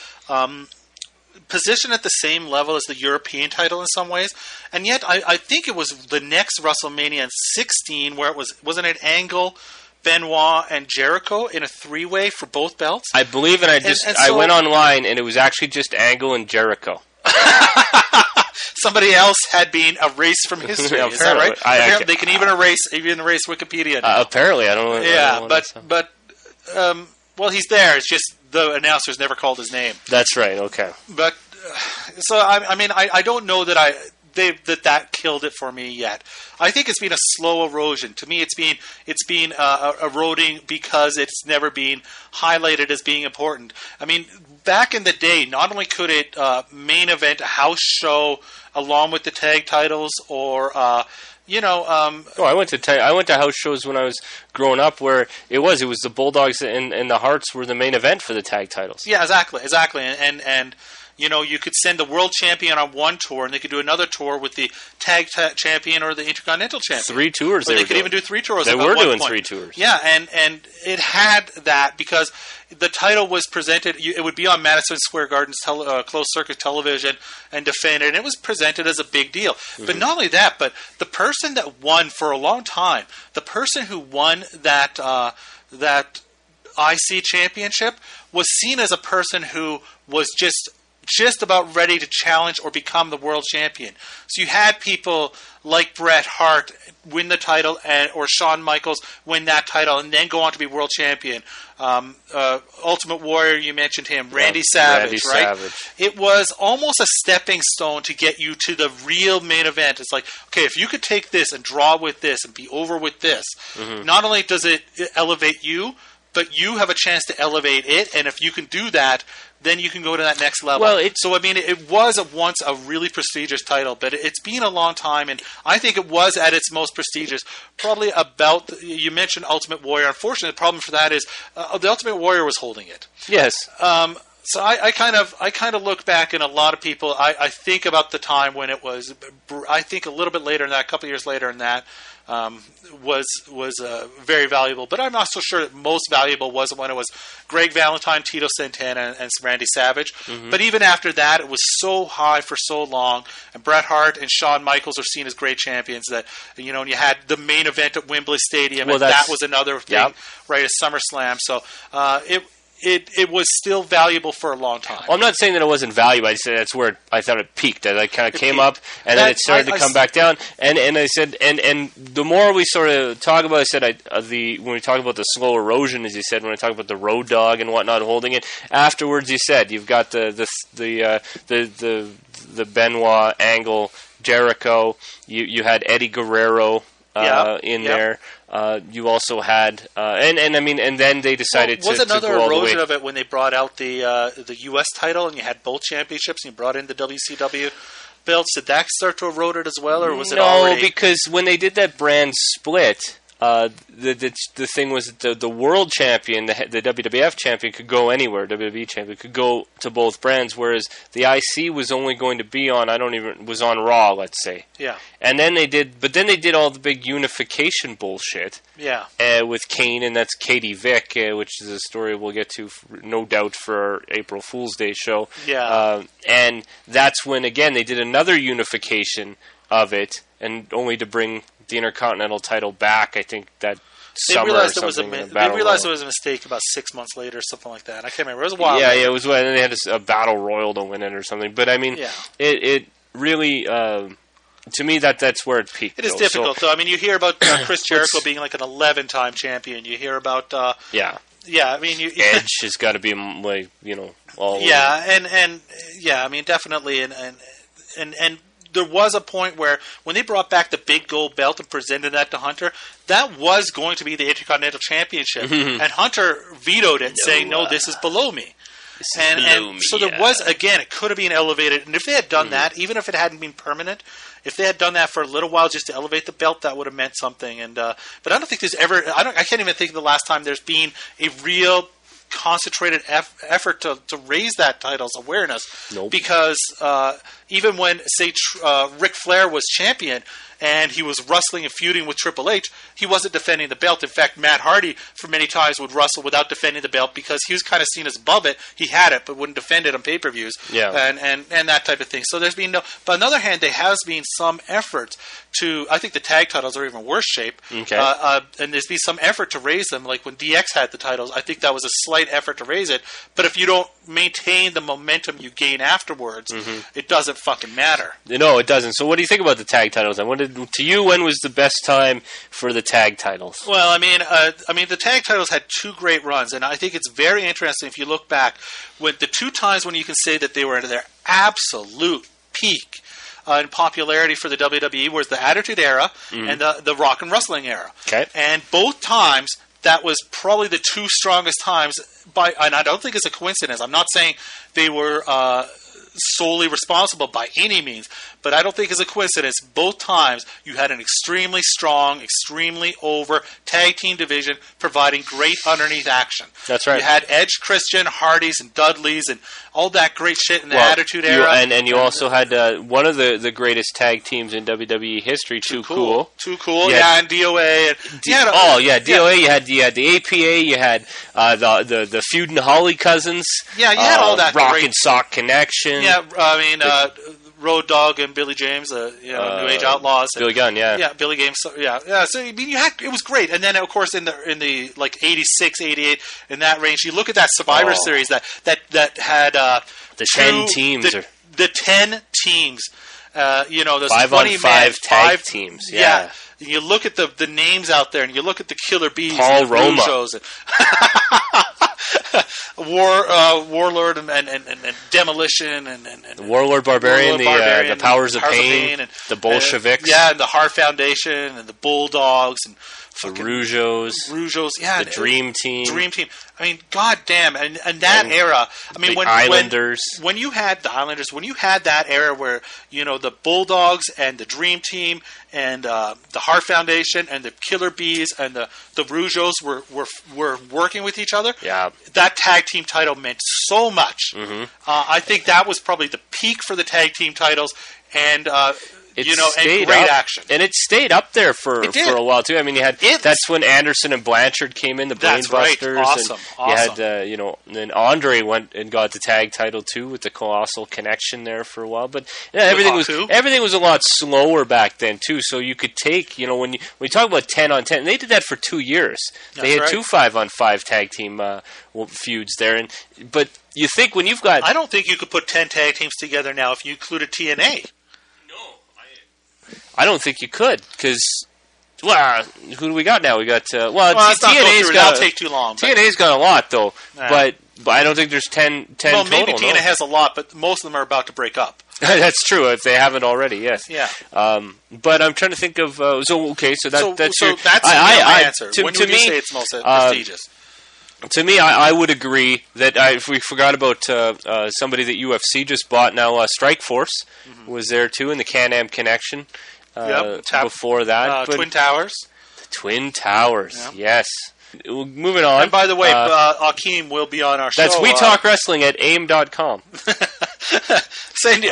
positioned at the same level as the European title in some ways, and yet I think it was the next WrestleMania in 16 where it wasn't it Angle Benoit and Jericho in a 3-way for both belts. I believe, and I went online, and it was actually just Angle and Jericho. Somebody else had been erased from history. Is that right? They can even erase Wikipedia now. Apparently, I don't know. Yeah, well, he's there. It's just the announcers never called his name. That's right. Okay. But so I don't know that that killed it for me yet. I think it's been a slow erosion. To me, it's been eroding because it's never been highlighted as being important. I mean, back in the day, not only could it main event a house show along with the tag titles, or I went to house shows when I was growing up where it was the Bulldogs and the Hearts were the main event for the tag titles. Yeah, exactly, and you could send the world champion on one tour, and they could do another tour with the tag champion or the intercontinental champion. 3 tours. Or they could even do 3 tours. They were doing 3 tours. Yeah, and it had that because the title was presented. It would be on Madison Square Garden's closed circuit television and defended, and it was presented as a big deal. Mm-hmm. But not only that, but the person that won for a long time, the person who won that IC championship was seen as a person who was just about ready to challenge or become the world champion. So you had people like Bret Hart win the title, or Shawn Michaels win that title, and then go on to be world champion. Ultimate Warrior, you mentioned him. Randy Savage, right? It was almost a stepping stone to get you to the real main event. It's like, okay, if you could take this and draw with this and be over with this, not only does it elevate you, but you have a chance to elevate it, and if you can do that, then you can go to that next level. Well, it was once a really prestigious title, but it's been a long time, and I think it was at its most prestigious. Probably you mentioned Ultimate Warrior. Unfortunately, the problem for that is the Ultimate Warrior was holding it. Yes. So I kind of look back, and a lot of people, I think about the time when it was. I think a little bit later than that, a couple of years later than that. Was very valuable, but I'm not so sure that most valuable was when it was Greg Valentine, Tito Santana, and Randy Savage. Mm-hmm. But even after that, it was so high for so long, and Bret Hart and Shawn Michaels are seen as great champions that, and you had the main event at Wembley Stadium, and that was another thing, right, at SummerSlam. So It was still valuable for a long time. Well, I'm not saying that it wasn't valuable. I said that's where I thought it peaked. It kind of came up, and then it started to come back down. And I said, and the more we sort of talk about, I said, when we talk about the slow erosion, as you said, when I talk about the Road Dogg and whatnot holding it, afterwards you said you've got the Benoit, Angle, Jericho. You had Eddie Guerrero in there. You also had, and then they decided was to another go all the way. erosion of it when they brought out the U.S. title and you had both championships and you brought in the WCW belts. Did that start to erode it as well, or was it already? No, because when they did that brand split, the thing was that the world champion, the WWF champion, could go anywhere. WWE champion could go to both brands, whereas the IC was only going to be on was on Raw, let's say. Yeah. And then they did all the big unification bullshit. Yeah. With Kane, and that's Katie Vick, which is a story we'll get to, no doubt, for our April Fool's Day show. Yeah. And that's when, again, they did another unification of it, and only to bring the Intercontinental title back, I think that summer. They realized it was a mistake about 6 months later, or something like that. I can't remember. It was a while. Yeah, it was when they had a battle royal to win it or something. But I mean, it really, to me, that's where it peaked. It is difficult, though. I mean, you hear about Chris Jericho being like an 11-time champion. You hear about yeah. I mean, Edge has got to be like all. Yeah, and I mean, definitely, and there was a point where when they brought back the big gold belt and presented that to Hunter, that was going to be the Intercontinental Championship, and Hunter vetoed it, saying, "No, this is below me." So there was, again, it could have been elevated, and if they had done that, even if it hadn't been permanent, if they had done that for a little while just to elevate the belt, that would have meant something. And but I don't think there's ever, I can't even think of the last time there's been a real concentrated effort to raise that title's awareness. Nope. Because even when, say, Ric Flair was champion and he was wrestling and feuding with Triple H, he wasn't defending the belt. In fact, Matt Hardy, for many times, would wrestle without defending the belt because he was kind of seen as above it. He had it, but wouldn't defend it on pay-per-views and that type of thing. So there's been no... But on the other hand, there has been some effort to... I think the tag titles are even worse shape. Okay. And there's been some effort to raise them. Like when DX had the titles, I think that was a slight effort to raise it. But if you don't maintain the momentum you gain afterwards, it doesn't fucking matter. No, it doesn't. So what do you think about the tag titles? To you, when was the best time for the tag titles? Well, I mean, the tag titles had two great runs, and I think it's very interesting if you look back when the two times when you can say that they were at their absolute peak in popularity for the WWE was the Attitude Era and the Rock and Wrestling Era. Okay. And both times, that was probably the two strongest times. And I don't think it's a coincidence. I'm not saying they were solely responsible by any means, but I don't think it's a coincidence. Both times you had an extremely strong, extremely over tag team division providing great underneath action. That's right. You had Edge, Christian, Hardys, and Dudleys, and all that great shit in the Attitude Era. And you also had one of the greatest tag teams in WWE history, Too Cool. Too Cool, and DOA. DOA. You had the APA. You had the Feud and Holly Cousins. Yeah, you had all that Rock great... and Sock Connection. Yeah, I mean, Road Dogg and Billy James, New Age Outlaws. Billy Gunn, yeah, Billy Games, yeah. So I mean, it was great. And then of course in the like 86, 88, in that range, you look at that Survivor Series that had the 10 teams, the 10 teams. Those 5-on-5 tag teams. Yeah. You look at the names out there, and you look at the Killer Bees, Paul and the Roma. Rougeaus, Warlord and Demolition and Warlord Barbarian, the Powers of Pain, and the Bolsheviks, and the Heart Foundation and the Bulldogs and the Rougeaus, yeah, the Dream Team. I mean, goddamn, and that era. I mean, the Islanders. When you had the Islanders, when you had that era where the Bulldogs and the Dream Team and the Heart Foundation and the Killer Bees and the Rougeaus were working with each other. Yeah, that tag team title meant so much. I think that was probably the peak for the tag team titles, and and great action. And it stayed up there for a while, too. I mean, that's when Anderson and Blanchard came in, the Brain Busters. Right. Awesome. You had, then Andre went and got the tag title, too, with the Colossal Connection there for a while. But everything was a lot slower back then, too. So you could take, when you talk about 10-on-10, they did that for 2 years. They had 2 5-on-5 tag team feuds there. But you think when you've got... I don't think you could put 10 tag teams together now if you included TNA. I don't think you could, because, who do we got now? We got, TNA's got... That'll take too long. TNA's got a lot, though, but I don't think there's 10 well, total. Maybe TNA has a lot, but most of them are about to break up. That's true, if they haven't already, yes. Yeah. But I'm trying to think of... that's my answer. When would you say it's most prestigious? To me, I would agree that if we forgot about somebody that UFC just bought now, Strikeforce was there too, in the Can-Am Connection before that. Twin Towers. The Twin Towers, yes. Moving on. And by the way, Akeem will be on our show. That's We Talk Wrestling at aim.com. Send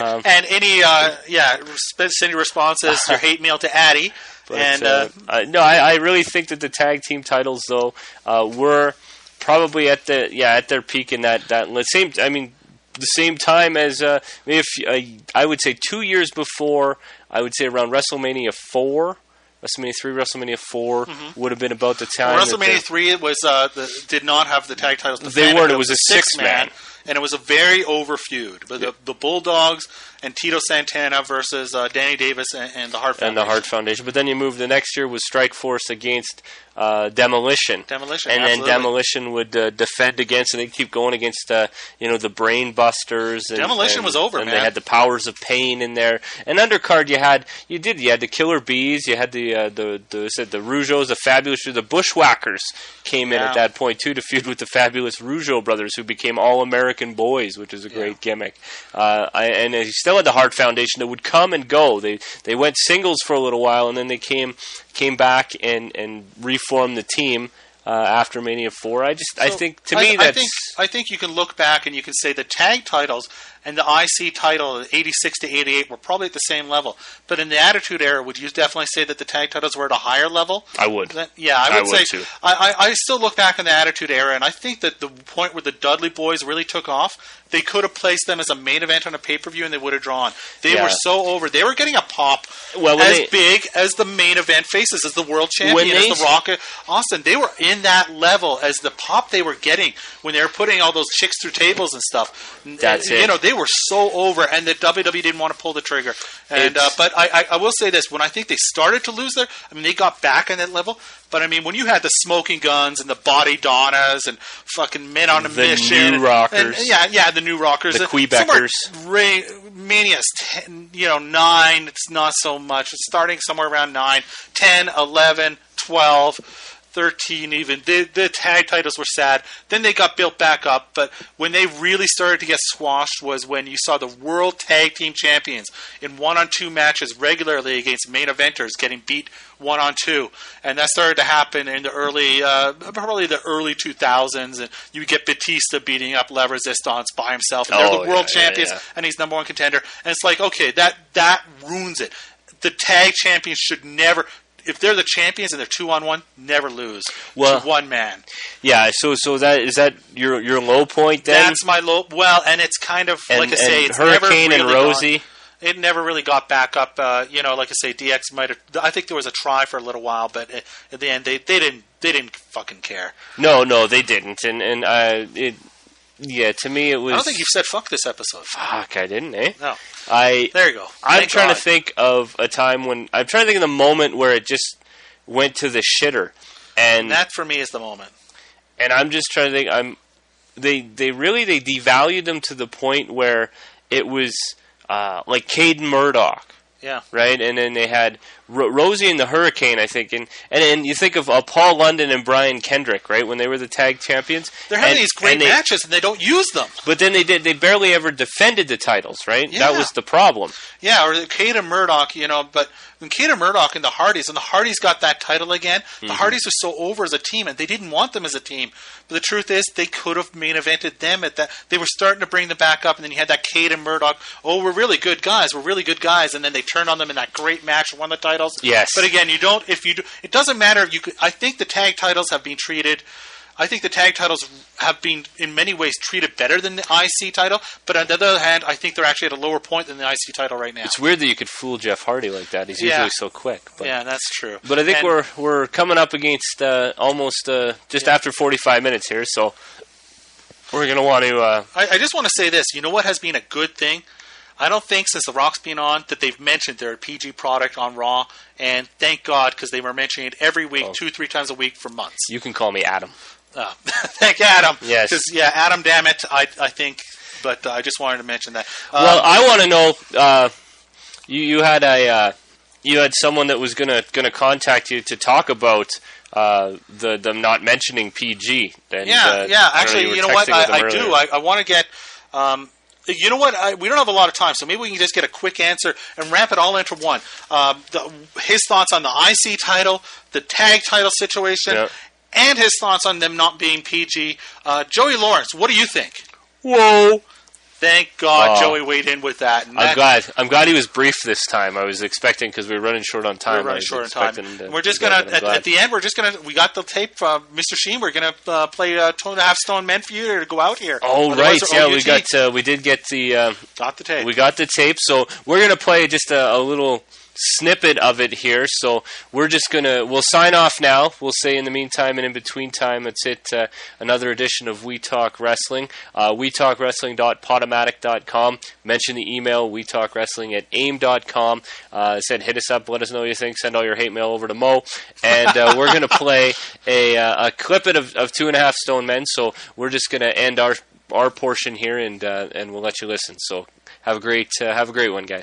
your responses, your hate mail to Addy. But, I really think that the tag team titles, though, were... probably at their peak in that same. I mean, the same time as I would say 2 years before. I would say around WrestleMania 4, WrestleMania 3, WrestleMania 4 would have been about the time. Well, WrestleMania 3 was did not have the tag titles. They weren't. It was a 6-man. And it was a very over feud. But the Bulldogs and Tito Santana versus Danny Davis and the Heart Foundation. And the Heart Foundation. But then you moved the next year with Strikeforce against Demolition. And absolutely. Then Demolition would defend against, and they'd keep going against, the Brain Busters. Demolition was over, and man. They had the Powers of Pain in there. And undercard, you had the Killer Bees, you had the Rougeaus, the Fabulous, the Bushwhackers came in at that point, too, to feud with the Fabulous Rougeau brothers, who became All-American Boys, which is a great gimmick. And you still had the Heart Foundation that would come and go. They went singles for a little while, and then they came back and reformed the team after Mania 4. I think you can look back and you can say the tag titles and the IC title, 86 to 88, were probably at the same level. But in the Attitude Era, would you definitely say that the tag titles were at a higher level? I would. I would say too. I still look back in the Attitude Era, and I think that the point where the Dudley Boys really took off, they could have placed them as a main event on a pay-per-view, and they would have drawn. They were so over. They were getting a pop big as the main event faces, as the world champion, as The Rock, Austin. They were in that level as the pop they were getting when they were putting all those chicks through tables and stuff. That's it. They were so over, and the WWE didn't want to pull the trigger. And but I will say this: when I think they started to lose they got back on that level. But I mean, when you had the Smoking Guns and the Body Donnas and fucking Men on a Mission, the New Rockers, the New Rockers, the Quebecers, Mania's 10, 9. It's not so much. It's starting somewhere around 9, 10, 11, 12. 13 even. The tag titles were sad. Then they got built back up, but when they really started to get squashed was when you saw the World Tag Team Champions in 1-on-2 matches regularly against main eventers getting beat 1-on-2. And that started to happen in the early, probably the early 2000s, and you get Batista beating up La Resistance by himself, and they're the world champions, and he's number one contender. And it's like, okay, that ruins it. The tag champions should never... If they're the champions and they're 2-on-1, never lose to one man. Yeah, so is that your low point then? That's my low. Well, and it's kind of like I say, it's Hurricane never really and Rosie. It never really got back up. Like I say, DX might have. I think there was a try for a little while, but at the end, they didn't fucking care. No, they didn't, and yeah, to me it was... I don't think you've said fuck this episode. Fuck, I didn't, eh? No. There you go. I'm trying to think of a time when... I'm trying to think of the moment where it just went to the shitter. And that, for me, is the moment. And I'm just trying to think... They devalued them to the point where it was like Caden Murdoch. Yeah. Right? And then they had Rosie and the Hurricane, I think. And you think of Paul London and Brian Kendrick, right? When they were the tag champions. They're having these great matches, and they don't use them. But then they barely ever defended the titles, right? Yeah. That was the problem. Yeah, or Caden Murdoch, but when Caden Murdoch and the Hardys got that title again, the Hardys are so over as a team, and they didn't want them as a team. But the truth is, they could have main evented them at that. They were starting to bring them back up, and then you had that Caden Murdoch. Oh, we're really good guys. And then they turned on them in that great match, won the titles. Yes. But again, it doesn't matter if you could. I think the tag titles have been treated. I think the tag titles have been, in many ways, treated better than the IC title. But on the other hand, I think they're actually at a lower point than the IC title right now. It's weird that you could fool Jeff Hardy like that. He's usually so quick. But. Yeah, that's true. But I think we're coming up against almost just after 45 minutes here, so we're going to want to... I just want to say this. You know what has been a good thing? I don't think since The Rock's been on that they've mentioned they're a PG product on Raw, and thank God, because they were mentioning it every week, 2-3 times a week for months. You can call me Adam. Thank you, Adam. Yes. Because, Adam, damn it, I think, but I just wanted to mention that. Well, I want to know, you had someone that was gonna contact you to talk about them not mentioning PG. And, actually, you know what, I do. I want to get... you know what? We don't have a lot of time, so maybe we can just get a quick answer and wrap it all into one. His thoughts on the IC title, the tag title situation, and his thoughts on them not being PG. Joey Lawrence, what do you think? Whoa! Thank God Joey weighed in with that. And I'm glad he was brief this time. I was expecting, because we were running short on time. We're just going to, at the end, we got the tape from Mr. Sheen. We're going to play 2.5 Stone Men for you to go out here. Oh, right. Yeah, we did get the... got the tape. We got the tape, so we're going to play just a little snippet of it here. So we're just we'll sign off now. We'll say in the meantime and in between time, it's another edition of We Talk Wrestling. WeTalkWrestling.podomatic.com. Mention the email, WeTalkWrestling@aim.com. Said hit us up, let us know what you think, send all your hate mail over to Mo. And we're going to play a clip of 2.5 Stone Men. So we're just going to end our portion here, and we'll let you listen. So have a great one, guys.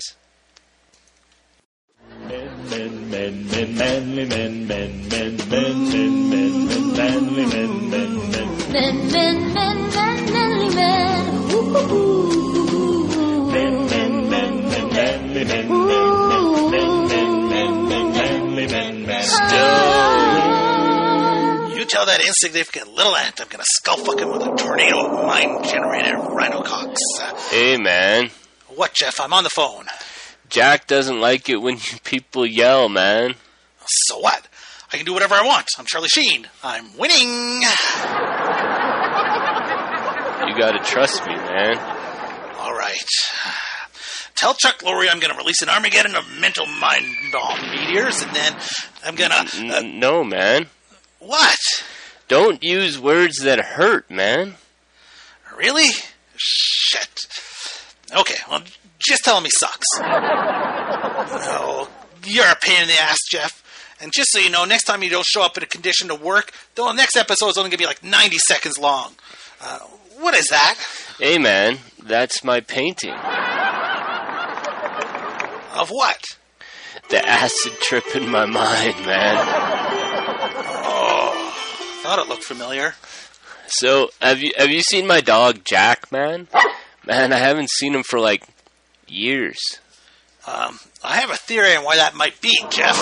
tell that insignificant little ant I'm going to skull fuck him with a tornado mind-generated rhinocox. Hey, man. What, Jeff? I'm on the phone. Jack doesn't like it when people yell, man. So what? I can do whatever I want. I'm Charlie Sheen. I'm winning. You gotta trust me, man. All right. Tell Chuck Lorre I'm going to release an Armageddon of mental mind meteors, and then I'm going to... No, man. What? Don't use words that hurt, man. Really? Shit. Okay, well, just tell him he sucks. Oh, you're a pain in the ass, Jeff. And just so you know, next time you don't show up in a condition to work, the next episode is only going to be like 90 seconds long. What is that? Hey, man, that's my painting. Of what? The acid trip in my mind, man. Oh, thought it looked familiar. So, have you seen my dog Jack, man? Man, I haven't seen him for like years. I have a theory on why that might be, Jeff.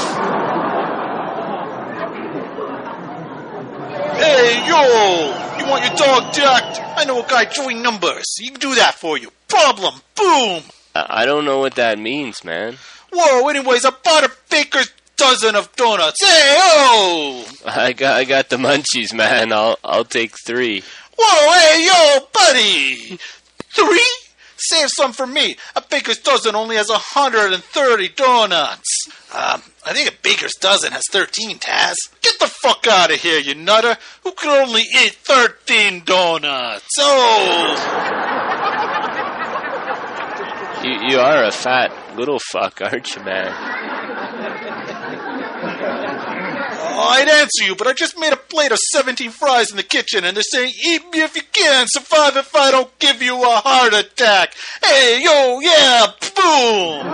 Hey, yo! You want your dog jacked? I know a guy doing numbers. He can do that for you. Problem. Boom! I don't know what that means, man. Whoa, anyways, I bought a baker's dozen of donuts. Hey, oh! I got the munchies, man. I'll take 3. Whoa, hey, yo, buddy! 3? Save some for me. A baker's dozen only has 130 donuts. I think a baker's dozen has 13, Taz. Get the fuck out of here, you nutter. Who could only eat 13 donuts? Oh! You are a fat little fuck, aren't you, man? Oh, I'd answer you, but I just made a plate of 17 fries in the kitchen, and they're saying, eat me if you can, survive if I don't give you a heart attack. Hey, yo, yeah, boom!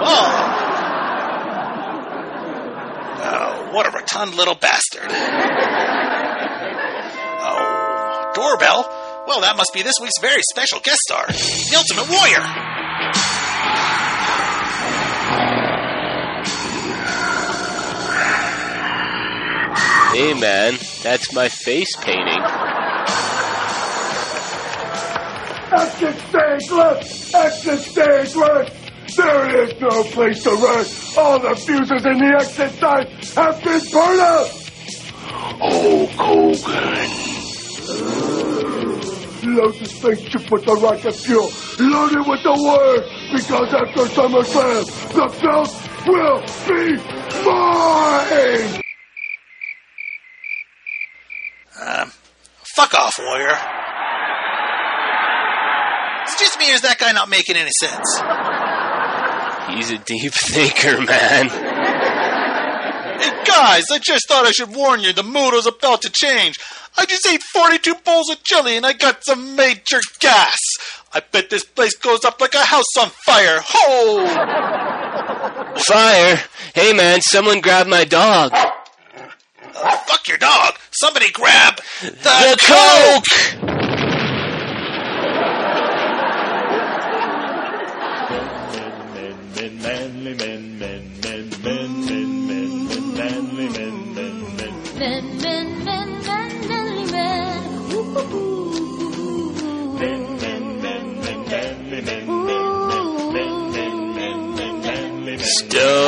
Oh, what a rotund little bastard. Oh, doorbell? Well, that must be this week's very special guest star, the Ultimate Warrior. Hey, man, that's my face painting. Exit stage left! Exit stage left! There is no place to run! All the fuses in the exit sign have been burned out! Hulk Hogan! Load the spaceship with the rocket fuel! Load it with the word! Because after SummerSlam, the belt will be mine! Fuck off, Warrior. It's just me, or is that guy not making any sense? He's a deep thinker, man. Hey, guys, I just thought I should warn you, the mood is about to change. I just ate 42 bowls of chili, and I got some major gas. I bet this place goes up like a house on fire. Ho! Fire? Hey, man, someone grab my dog. Fuck your dog. Somebody grab the Coke! Manly men, men, men, men, men, men, manly men, men, men. Men, men, men, men, manly men. Men, men, men, men, manly men, men, men, men, men, men, manly men. Stone.